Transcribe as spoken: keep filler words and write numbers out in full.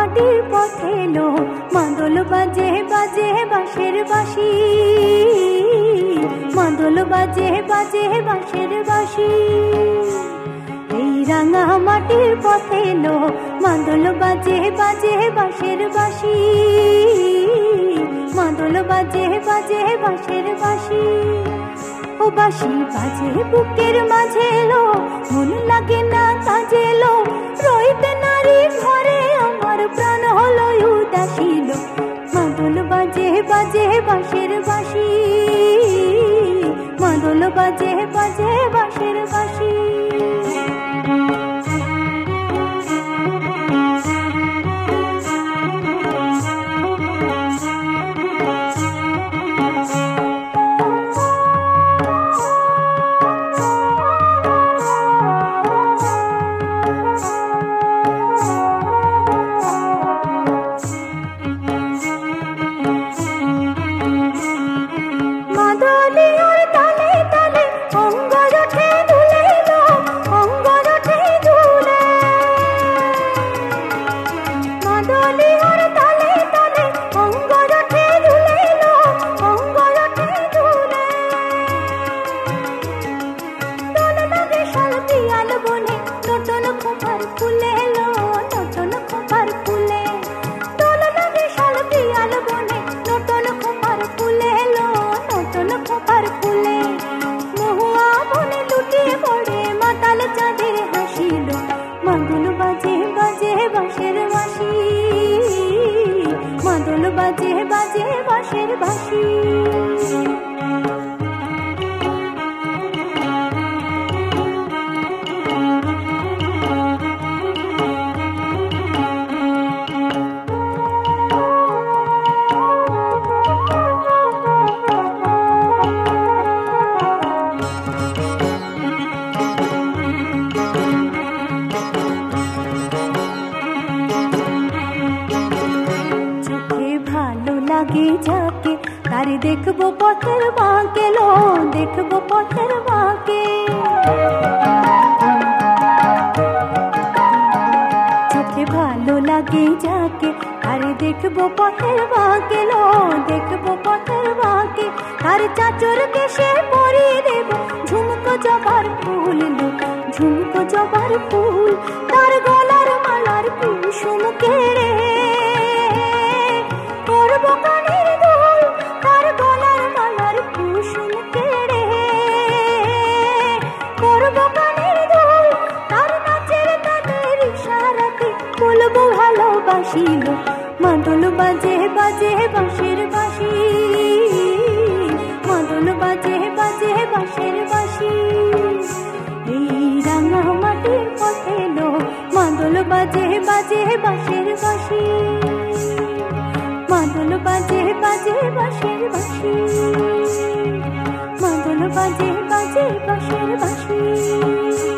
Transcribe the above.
মাটির পথে এলো, মাদল বাজে বাজে বাঁশের বাঁশি, মাদল বাজে বাজে বাঁশের বাঁশি। এই রাঙা মাটির পথে এলো, মাদল বাজে বাজে বাঁশের বাঁশি, মাদল বাজে বাজে বাঁশের বাঁশি। ও বাঁশি বাজে বুকের মাঝে এলো, মন লাগে না কাজে এলো, রইতে নারী ঘরে আমার প্রাণ হলো উদাসীল। মাদল বাজে বাজে বাঁশের বাঁশি, মাদল বাজে বাজে বাঁশের বাঁশি। বাজে বাজে বাঁশের বাঁশি। লাগে যাকে তারে দেখবো পথের বাঁকে, লো দেখবো পথের বাঁকে। চোখে ভালো লাগে যাকে তারে দেখবো পথের বাঁকে, লো দেখবো পথের বাঁকে। তার চাচর কেশে পরিয়ে দেব ঝুমকো জবার ফুল, লো ঝুমকো জবার ফুল। তার গলার মালার কুসুম কেড়ে করবো কানের দুল, তার গলার মালার কুসুম কেড়ে করবো কানের দুল। তার নাচের তাদের ইশারাতে বলবো ভালোবাসিল। মাদল বাজে বাজে বাঁশের বাঁশি, মাদল বাজে বাজে বাঁশের বাঁশি। এই রাঙা মাটির পথে এলো, মাদল বাজে বাজে বাঁশের বাঁশি, মাদল বাজে বাজে বাঁশের বাঁশি, মাদল বাজে বাজে বাঁশের বাঁশি।